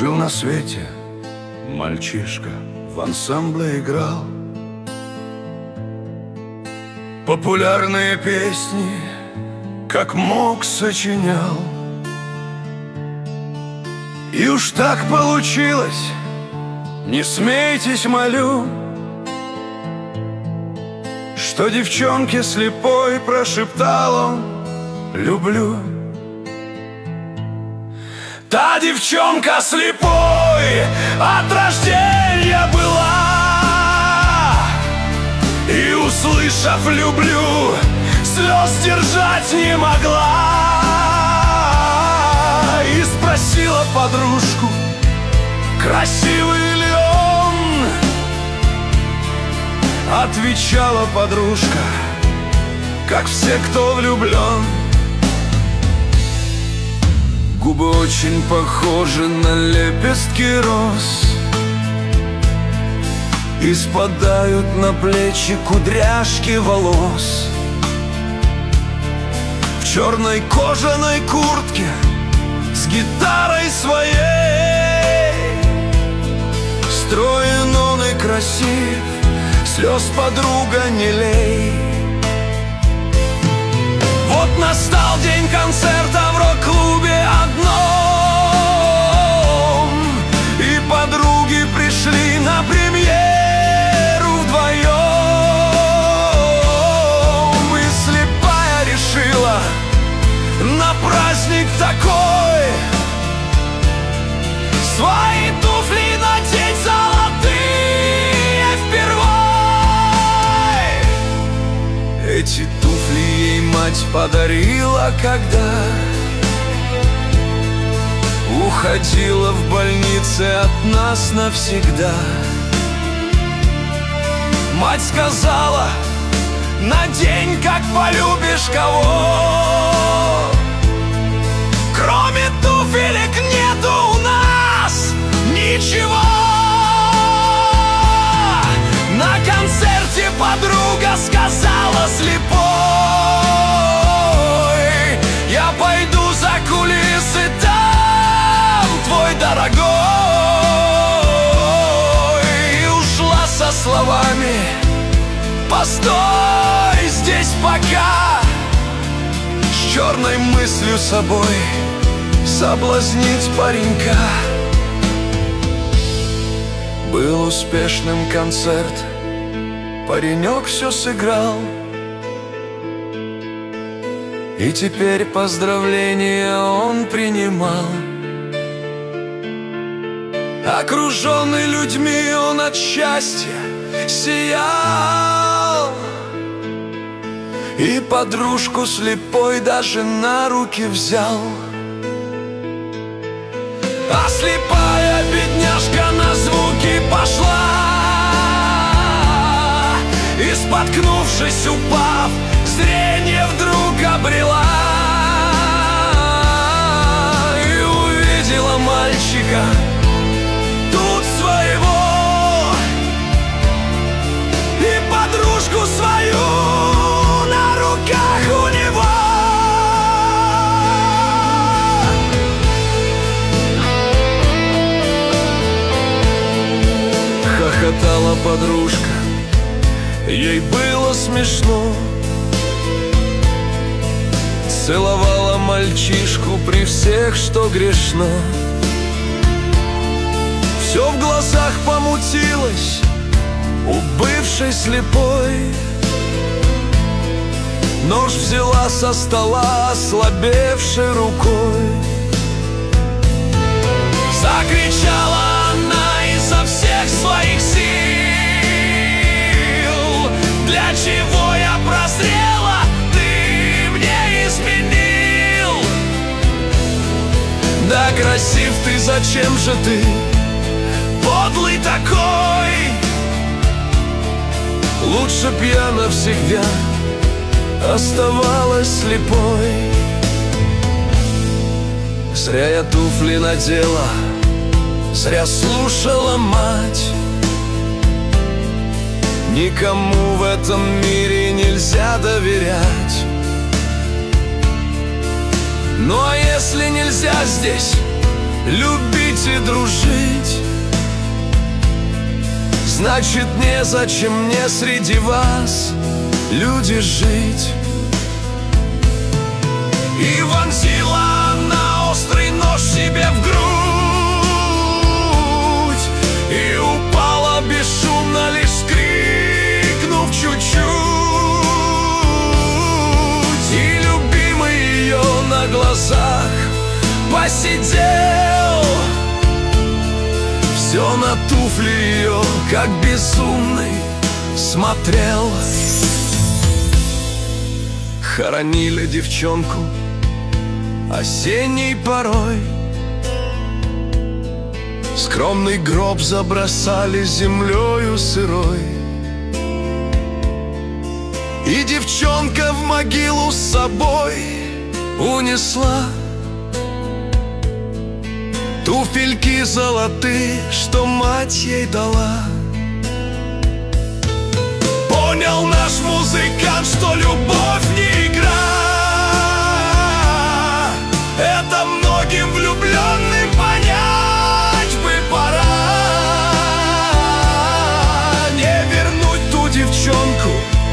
Жил на свете мальчишка, в ансамбле играл. Популярные песни, как мог, сочинял. И уж так получилось, не смейтесь, молю, что девчонке слепой прошептал он: люблю. Та девчонка слепой от рождения была, и, услышав «люблю», слез держать не могла. И спросила подружку: красивый ли он? Отвечала подружка: как все, кто влюблен. Губы очень похожи на лепестки роз, и спадают на плечи кудряшки волос. В черной кожаной куртке с гитарой своей строен он и красив, слез подруга не лей. Вот настал день концерта в рок-клубе одном, и подруги пришли на премьеру вдвоем. И слепая решила на праздник такой свои туфли надеть золотые впервой. Эти туфли ей мать подарила, когда уходила в больнице от нас навсегда. Мать сказала: надень, как полюбишь кого. Кроме туфелек нету у нас ничего. На концерте подруга сказала слепой: я пойду за кулисы, там твой дорогой. И ушла со словами: постой здесь пока, с черной мыслью собой соблазнить паренька. Был успешным концерт, паренек все сыграл, и теперь поздравления он принимал. Окруженный людьми, он от счастья сиял, и подружку слепой даже на руки взял. А слепая бедняжка на звуки пошла, и, споткнувшись, упав, зрение вдруг обрела. И увидела мальчика тут своего, и подружку свою на руках у него. Хохотала подружка, ей было смешно. Целовала мальчишку при всех, что грешно. Все в глазах помутилось у бывшей слепой. Нож взяла со стола ослабевшей рукой. Закричала она изо всех своих сил: для чего я прозрела, ты мне изменил. Да красив ты, зачем же ты подлый такой? Лучше б я навсегда оставалась слепой. Зря я туфли надела, зря слушала мать. Никому в этом мире нельзя доверять. Ну а если нельзя здесь, любить и дружить. Значит, незачем мне среди вас, люди, жить. И вонзила она острый нож себе в грудь, и упала бесшумно, лишь скрикнув чуть-чуть. И любимый ее на глазах посидел, все на туфли ее, как безумный, смотрел. Хоронили девчонку осенней порой, скромный гроб забросали землею сырой. И девчонка в могилу с собой унесла туфельки золотые, что мать ей дала. Понял наш музыкант, что любовь не игра. Это многим влюбленным понять бы пора. Не вернуть ту девчонку,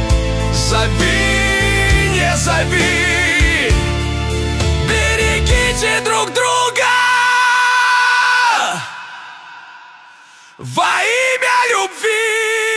зови, не зови. Берегите друг друга во имя любви.